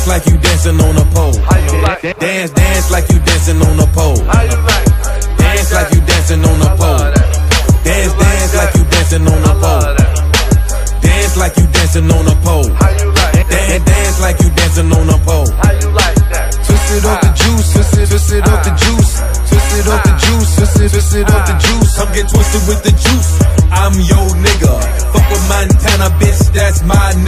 dance like you dancing on a pole. Dance, dance like you dancing on a pole. Dance like you dancing on a pole. Dance, dance like you dancing on a pole. Dance like you dancing on a pole. Dance, dance like you dancing on a pole. Twist it off the juice, twist it off the juice, twist it off the juice, twist it off the juice. Come get twisted with the juice.